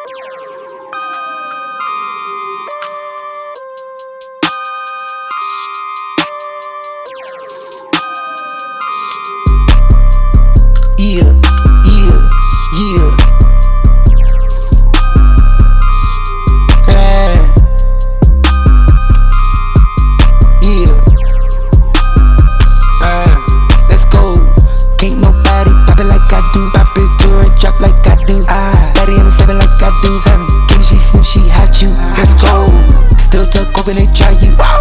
Yeah, yeah, yeah. Yeah. Let's go. Can't nobody pop it like I do. Pop it to her, drop like I do. Body in the 7 like I do. 7. Can she sim, she hot you. Let's go. Still tuck open, they try you.